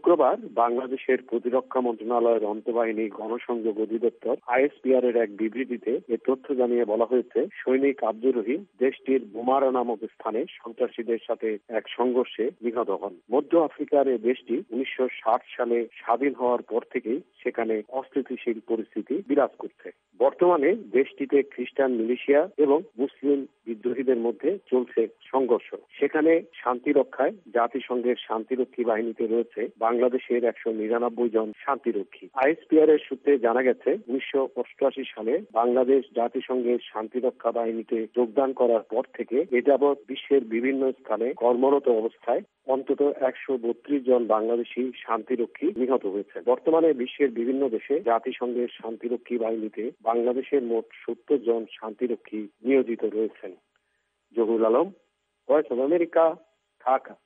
শুক্রবার বাংলাদেশের প্রতিরক্ষা মন্ত্রণালয়ের অন্তঃবাহিনী গণসংযোগ অধিদপ্তর আইএসপিআর এর এক বিবৃতিতে এ তথ্য জানিয়ে বলা হয়েছে, সৈনিক আব্দুর রহিম দেশটির বোমারা নামক স্থানে সন্ত্রাসীদের সাথে এক সংঘর্ষে নিহত হন। মধ্য আফ্রিকার এই দেশটি 1960 সালে স্বাধীন হওয়ার পর থেকেই সেখানে অস্থিতিশীল পরিস্থিতি বিরাজ করছে। বর্তমানে দেশটিতে খ্রিস্টান মিলিশিয়া এবং মুসলিম বিদ্রোহীদের মধ্যে চলছে সংঘর্ষ। সেখানে শান্তি রক্ষায় জাতিসংঘের শান্তিরক্ষী বাহিনীতে রয়েছে বাংলাদেশের 199 জন শান্তিরক্ষী। আইএসপিআর এর সূত্রে জানা গেছে, 1988 সালে বাংলাদেশ জাতিসংঘের শান্তিরক্ষা বাহিনীতে যোগদান করার পর থেকে এ যাবৎ বিশ্বের বিভিন্ন স্থানে কর্মরত অবস্থায় অন্তত 132 জন বাংলাদেশি শান্তিরক্ষী নিহত হয়েছে। বর্তমানে বিশ্বের বিভিন্ন দেশে জাতিসংঘের শান্তিরক্ষী বাহিনীতে বাংলাদেশের মোট 70 জন শান্তিরক্ষী নিয়োজিত রয়েছেন। Zahur Alam, Voice of America, Dhaka.